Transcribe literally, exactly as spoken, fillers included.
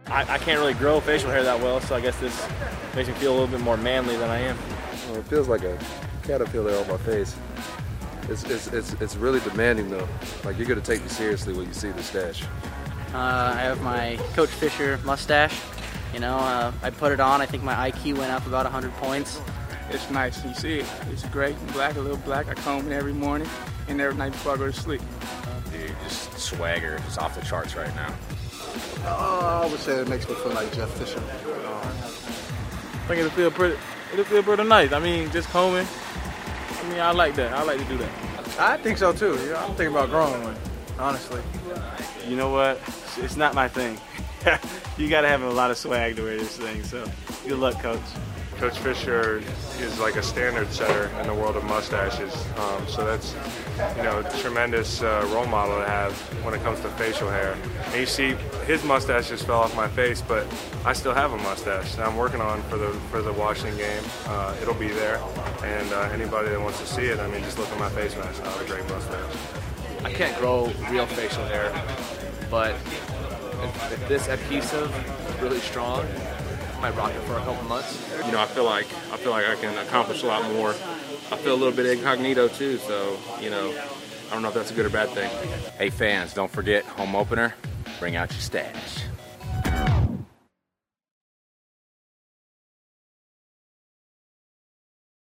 I, I can't really grow facial hair that well, so I guess this makes me feel a little bit more manly than I am. Well, it feels like a caterpillar on my face. It's, it's, it's, it's really demanding though. Like, you're gonna take me seriously when you see the stash. Uh, I have my Coach Fisher mustache. You know, uh, I put it on, I think my I Q went up about one hundred points. It's nice, you see it. It's gray and black, a little black. I comb it every morning and every night before I go to sleep. Dude, just swagger, just off the charts right now. Uh, I would say it makes me feel like Jeff Fisher. I think it'll feel pretty, it'll feel pretty nice. I mean, just combing. I mean, I like that. I like to do that. I think so too. You know, I'm thinking about growing one, honestly. You know what? It's not my thing. You got to have a lot of swag to wear this thing. So, good luck, Coach. Coach Fisher is like a standard setter in the world of mustaches, um, so that's, you know, a tremendous uh, role model to have when it comes to facial hair. And you see, his mustache just fell off my face, but I still have a mustache that I'm working on for the for the Washington game. Uh, it'll be there, and uh, anybody that wants to see it, I mean, just look at my face mask. I have a great mustache. I can't grow real facial hair, but if, if this adhesive is really strong, I might rock it for a couple months. You know, I feel like I feel like I can accomplish a lot more. I feel a little bit incognito too, so you know, I don't know if that's a good or bad thing. Hey fans, don't forget, home opener, bring out your stash.